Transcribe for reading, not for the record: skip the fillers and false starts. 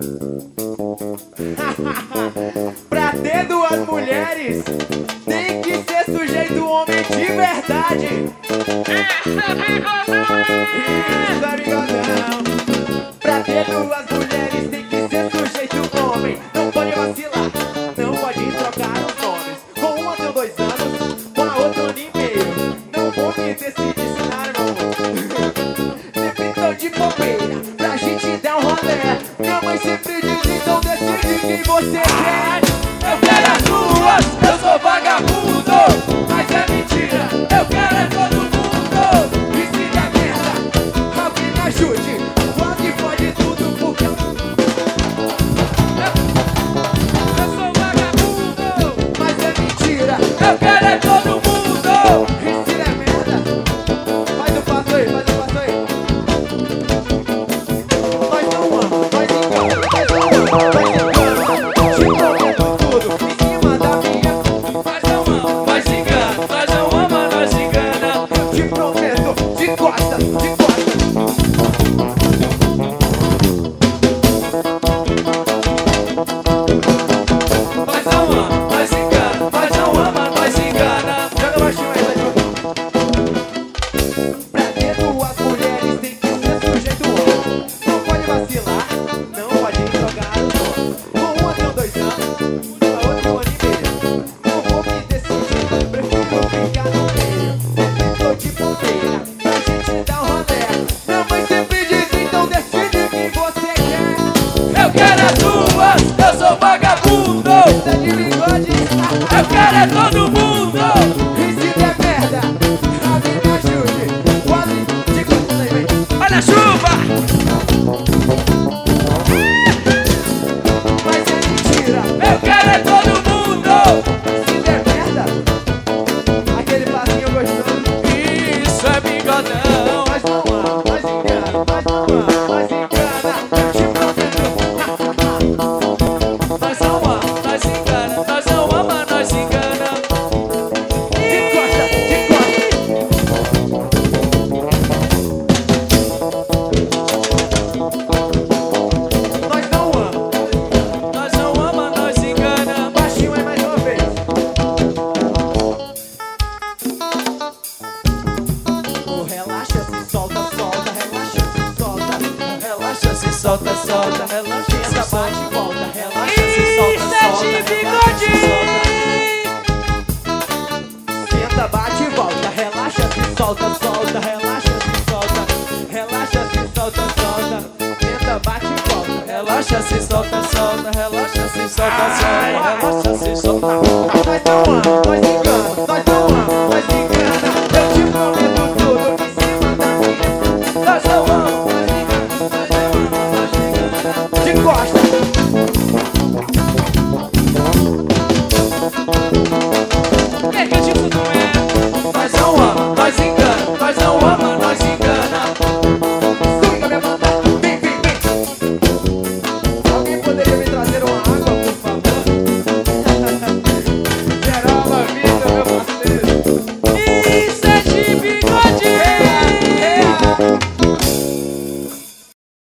Pra ter duas mulheres, tem que ser sujeito homem de verdade. Isso é bigodão. Pra ter duas mulheres, tem que ser sujeito homem. Não pode vacilar, não pode trocar os nomes. Com uma tenho 2 anos, com a outra 1 ano e meio. Não vou me decidir ensinar, não. Sempre tão de bobeira, pra gente dar um rolê. Minha mãe sempre diz, então decide quem você quer. Eu quero as duas, eu sou vagabundo. Mas é mentira, eu quero é todo mundo. E se der merda, alguém me ajude. Quase pode tudo porque eu sou vagabundo. Mas é mentira, eu quero é todo mundo. E se der merda, faz o passo aí, faz o passo aí. Nós não amamos, nós enganamos, nós não amamos, nós enganamos. Te prometo tudo em cima da minha. Nós não amamos, nós enganamos, nós não amamos, nós enganamos. Eu te prometo, de costa, de costa. Nós não amamos, nós enganamos, nós não amamos, nós enganamos. Joga baixinho aí, vai jogar. Pra ter duas mulheres tem que ser sujeito homem. Não pode vacilar, não pode jogar o nome. Com uma tenho 2 anos, com a outra 1 ano e meio. Não vou me decidir, prefiro ficar no meio. Sempre tô de bobeira, pra gente dar um rolê. Minha mãe sempre diz, então decide quem você quer. Eu quero as duas, eu sou vagabundo. Tá de bigode, eu quero é todo mundo. E se der merda, alguém me ajude. Quase de costa aí, vem. Olha a chuva! Mas é mentira, eu quero é todo mundo. Se der merda, aquele passinho gostoso. Isso é bigodão. Nós não amamos, nós enganamos, nós não amamos, nós enganamos. Eu te prometo. Nós não amamos, nós enganamos, nós não amamos, nós enganamos. De costa, de costa. Nós não amamos, nós enganamos. Baixinho aí mais uma vez. Oh, relaxa, se solta, solta, relaxa, se solta. Relaxa, se solta, solta, relaxa, se bate, volta, relaxa, se solta, solta, relaxa, se solta. Senta, bate e volta, relaxa, se solta, solta, relaxa, se solta. Relaxa, se solta, solta. Senta, bate e volta, relaxa, se solta, solta, relaxa, se solta, solta, relaxa, se solta. Nós não amamos, nós enganamos, nós não amamos, nós enganamos. Eu te prometo.